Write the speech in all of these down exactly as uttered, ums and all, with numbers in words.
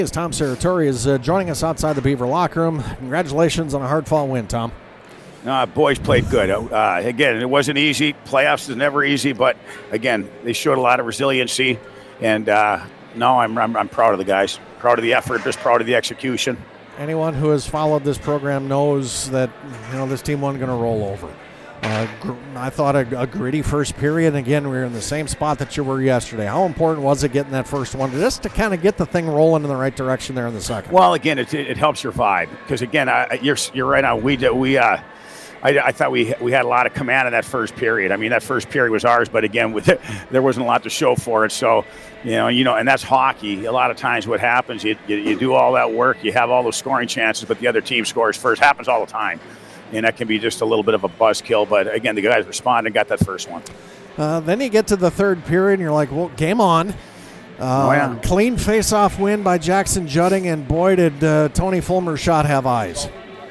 Tom Serratore is uh, joining us outside the Beaver locker room. Congratulations on a hard-fought win, Tom. Uh, boys played good. Uh, again, it wasn't easy. Playoffs is never easy, but again, they showed a lot of resiliency. And uh, no, I'm, I'm I'm proud of the guys. Proud of the effort. Just proud of the execution. Anyone who has followed this program knows that you know this team wasn't going to roll over. Uh, gr- I thought a, a gritty first period. Again, we were in the same spot that you were yesterday. How important was it getting that first one just to kind of get the thing rolling in the right direction there in the second? Well, again, it, it helps your vibe because again, I, you're you're right on. We did, we uh, I, I thought we we had a lot of command in that first period. I mean, that first period was ours, but again, with it, there wasn't a lot to show for it. So, you know, you know, and that's hockey. A lot of times, what happens, you you, you do all that work, you have all those scoring chances, but the other team scores first. Happens all the time. And that can be just a little bit of a buzzkill. But, again, the guys responded and got that first one. Uh, then you get to the third period, and you're like, well, game on. Uh, oh, yeah. Clean face-off win by Jackson Judding, and boy, did uh, Tony Fulmer's shot have eyes.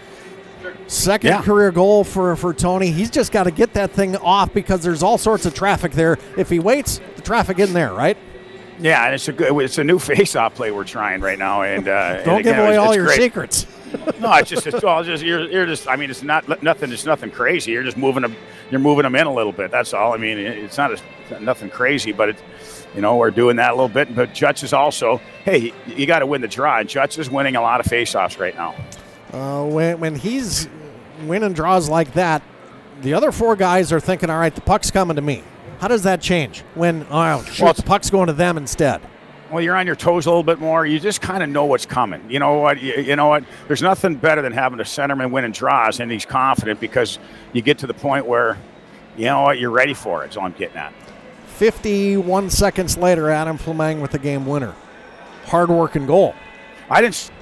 Second yeah. career goal for, for Tony. He's just got to get that thing off because there's all sorts of traffic there. If he waits, the traffic isn't there, right? Yeah, and it's a good, it's a new face-off play we're trying right now. And uh, Don't and give again, away it's, all it's your great. secrets. No, it's just it's all just you're you're just I mean it's not nothing it's nothing crazy. You're just moving them you're moving them in a little bit. That's all. I mean it's not a, nothing crazy, but it, you know we're doing that a little bit. But Jutz is also hey you got to win the draw. And Jutz is winning a lot of faceoffs right now. Uh, when when he's winning draws like that, the other four guys are thinking, all right, the puck's coming to me. How does that change when oh shoot well, the puck's going to them instead? Well, you're on your toes a little bit more. You just kind of know what's coming. You know what? You, you know what? There's nothing better than having a centerman winning draws, and he's confident because you get to the point where, you know what, you're ready for it. That's all I'm getting at. fifty-one seconds later, Adam Fleming with the game winner. Hard work and goal. I didn't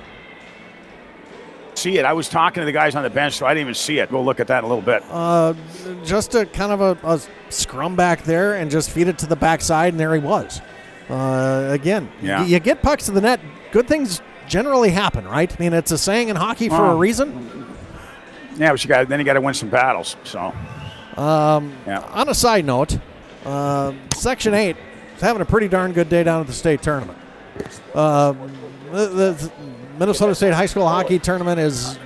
see it. I was talking to the guys on the bench, so I didn't even see it. Go look at that in a little bit. Uh, just a kind of a, a scrum back there and just feed it to the backside, and there he was. Uh, again, yeah. y- you get pucks to the net, good things generally happen, right? I mean, it's a saying in hockey for oh. a reason. Yeah, but you got then you got to win some battles. So, um, yeah. On a side note, uh, Section eight is having a pretty darn good day down at the state tournament. Uh, the, the Minnesota State High School Hockey Tournament is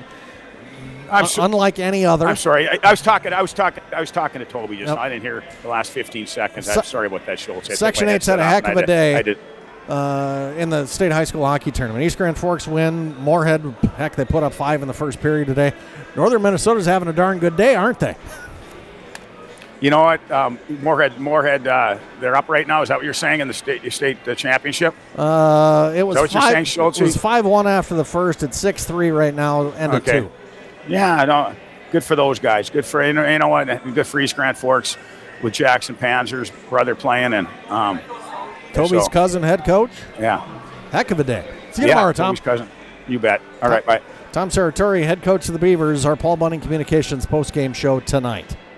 I'm so, unlike any other. I'm sorry. I, I was talking. I was talking. I was talking to Toby just. Yep. I didn't hear the last fifteen seconds. Se- I'm sorry about that, Schultz. Section eight's had a heck of a day. I did. Uh, in the state high school hockey tournament. East Grand Forks win. Moorhead, heck, they put up five in the first period today. Northern Minnesota's having a darn good day, aren't they? You know what? Um, Moorhead, Moorhead, uh, they're up right now. Is that what you're saying in the state state uh, championship? Uh, it was Is that what five, you're saying, Schultz? It was five one after the first. It's six three right now, end okay. of two. Yeah, I know. Good for those guys. Good for you know, you know what? Good for East Grand Forks with Jackson Panzer's brother playing and um, Toby's so, cousin, head coach. Yeah, heck of a day. See you yeah, tomorrow, Tom. Toby's cousin. You bet. All right, bye. Tom Serratore, head coach of the Beavers. Our Paul Bunning Communications postgame show tonight.